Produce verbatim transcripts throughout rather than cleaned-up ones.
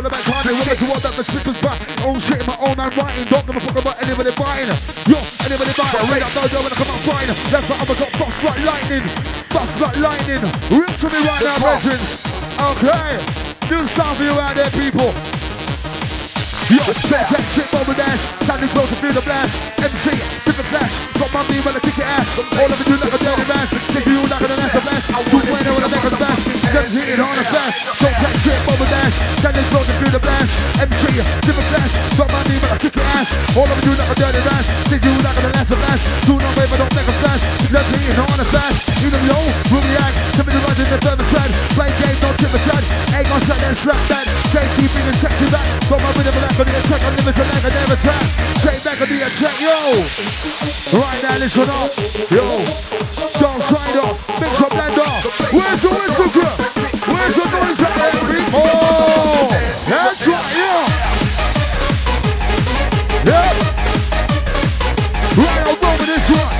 the back party, we're to what that the spit was back. Oh shit, my own man writing. Don't give a fuck about anybody biting. Yo, anybody biting. Right up, no, when I come out fighting. That's why I've got bust like lightning. Bust like lightning. Real to me right now, brethren. Okay. New sound for you out there, people. Yo, respect, shit, over dash, standing close to feel the blast. M C, different flash, got my beam when I kick your ass. All of it do like a dirty bass, kick you like an ass of blast. Do when I wanna make a smash, just hit it on a flash. Don't catch shit, over dash, standing close to feel the blast. M C, different flash, got my beam when I kick your ass. All of it do like a dirty bass, kick you like an ass of blast. Do not wait, but don't make a flash, just hit it on a flash. Either yo, will react, somebody runs in the further tread. Play game, don't tip a tread, ain't gon' shut that slap that. J T bring the check to back, got my rhythm and for the attack, I'm limited like I never track. Straight back on the attack, yo. Right now, listen up, yo. Don't try it up, mix up that door. Where's the whistle girl? Where's the noise at every? Oh, that's right, yo. Yep. Right, I'll go with this one.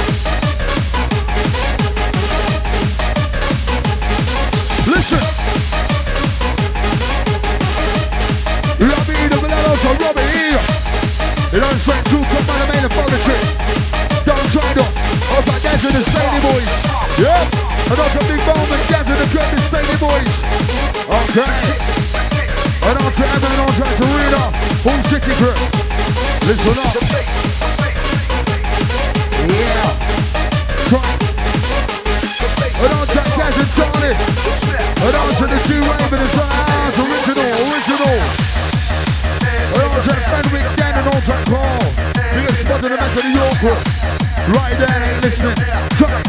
Listen. Robbie the Milano for Robbie. You don't straight to come on the main of politics. Don't try it up. Up like Gaz and the Stady Boys. Yep. And up a big moment, Gaz and the Kirby Stady Boys. Okay. And on to Evan and on to Arena. Full city grip. Listen up. Yeah. Try. And on to Gaz and Charlie. And on to the G-Wave and the House. Original, original. And on to Fenwick Dan and on to Paul. Biggest spot in the back of the York. Right there, listening. Try.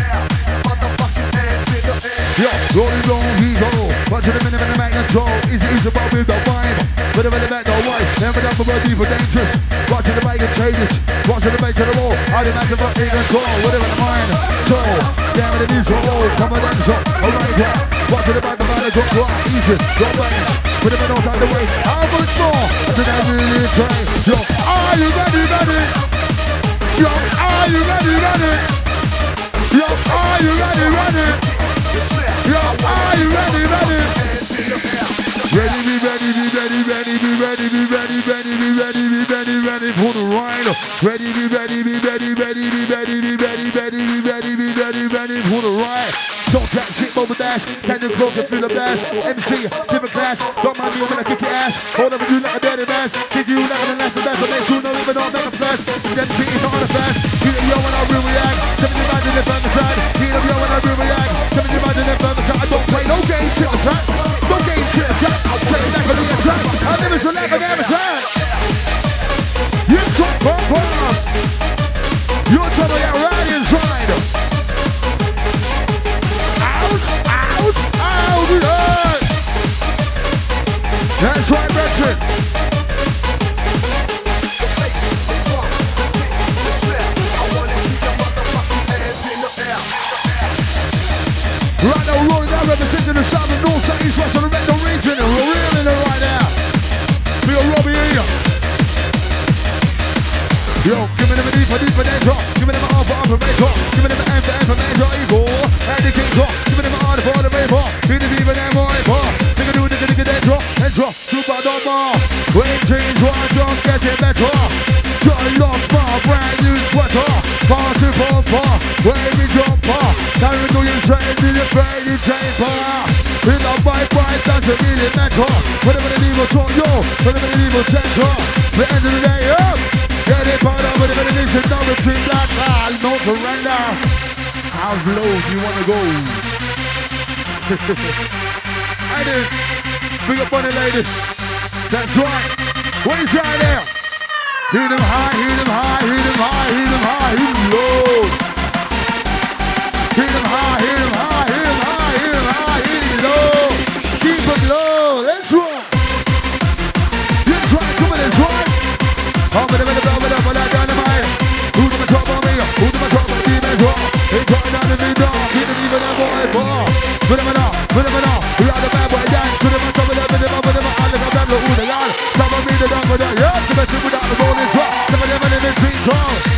Yo, rolling long, he's all. Watch the minute and the magnetron. Easy, easy, but with the vibe. But the minute back, the white. Never done for bird, deeper, dangerous. Watching the bike and changes. Watching the bike to the wall. I didn't have to put in and call. Whatever the mind. So, damn it, it is all. Come on, that's all. Alright, yeah. Watching the bike, the mind, don't cry. Easy, don't range. Put them in all time the way. How much more? I said, I really try. Yo, are you ready, ready? Yo, are you ready, ready? Yo, are you ready, ready? Yo, are you ready, ready? Ready, be ready, be ready, ready, be ready, be ready, ready, be ready, be ready, ready for the ride. Ready, be ready, be ready, ready, be ready, be ready, ready, be ready, be ready, ready for the ride. Don't jack shit over dash, can you close and feel the blast? M C, different class, don't mind me when I kick your ass. Hold up and you like a dirty bass, kick you like an ass of bass, but make sure no even on make a flash. M C is not on the flash, heat up yo when I real react. Seventy imagine if I'm the side, heat up yo when I real react. Seventy imagine if I'm the side, I don't play no games, shit the track. No games, shit the track. I'll take it back on the attack. I never should never never track. You talk pop boss. You're trying to get right inside. Out, out, out, yeah. That's right, Richard. Right now, rolling down, representing the south and north, south, east, west of the Reno region, and we're reeling it right now. We got Robbie here. Yo, give me them a deeper, deeper danger. Give me them a half, half a major. Give me them a M to M for major evil. And the king drop. Give me them a hard for the vapor. Give me even them more vapor. Nigga do nigga nigga danger. And drop, super dumber. When change one, just get it better. John Lock bar, brand new sweater. Party bumper, wavy jumper. Carry do you train, do you train, you train bar. In the bike ride, doesn't really matter. Whatever the evil talk, yo. Whatever the evil center. The end of the day, up. Get it part of it, but it is another three black cars, no surrender. How low do you want to go? I did. Big up on it, lady. That's right. What is right there? Hit them high, hit them high, hit them high, hit them high, hit them low. Hit them high, hit them high, hit them high, hit them high, hit them low. Keep them low. Let's roll. Let's try, come on, let's try. I'm gonna make a blow it up with that dynamite. Who's on the top of me? Who's on the top of the team as well? They try down to me down. Keep them even that boy bar. Put them on, put them on. We are the bad boy dance. Put them on top of them, put them on, put them on. I look up them, look who they are. Some of me the dog with that. Yeah, the best without the ball is drop. Some of them are in the street drop.